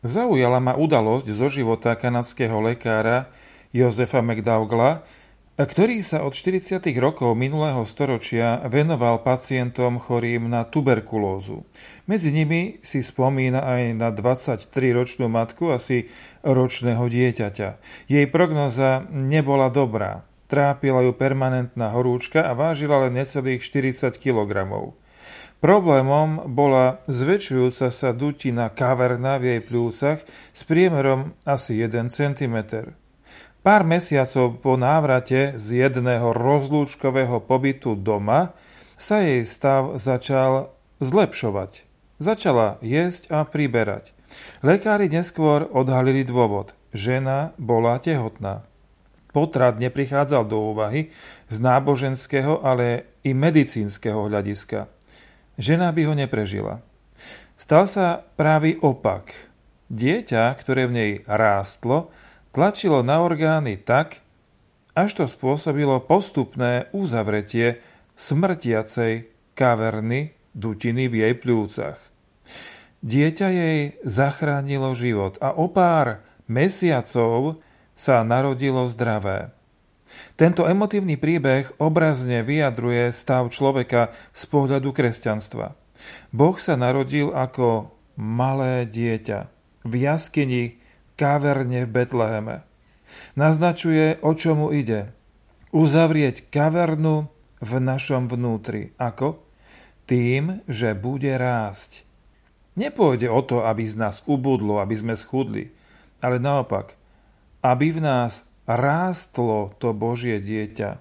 Zaujala ma udalosť zo života kanadského lekára Josefa McDougalla, ktorý sa od 40. rokov minulého storočia venoval pacientom chorým na tuberkulózu. Medzi nimi si spomína aj na 23-ročnú matku asi ročného dieťaťa. Jej prognoza nebola dobrá. Trápila ju permanentná horúčka a vážila len necelých 40 kilogramov. Problémom bola zväčšujúca sa dutina kaverna v jej pľúcach s priemerom asi 1 cm. Pár mesiacov po návrate z jedného rozlúčkového pobytu doma sa jej stav začal zlepšovať. Začala jesť a priberať. Lekári neskôr odhalili dôvod. Žena bola tehotná. Potrat neprichádzal do úvahy z náboženského, ale i medicínskeho hľadiska. Žena by ho neprežila. Stal sa pravý opak. Dieťa, ktoré v nej rástlo, tlačilo na orgány tak, až to spôsobilo postupné uzavretie smrtiacej kaverny dutiny v jej pľúcach. Dieťa jej zachránilo život a o pár mesiacov sa narodilo zdravé. Tento emotívny príbeh obrazne vyjadruje stav človeka z pohľadu kresťanstva. Boh sa narodil ako malé dieťa v jaskyni kaverne v Betleheme. Naznačuje, o čo mu ide. Uzavrieť kavernu v našom vnútri. Ako? Tým, že bude rásť. Nepôjde o to, aby z nás ubudlo, aby sme schudli, ale naopak, aby v nás rástlo to Božie dieťa.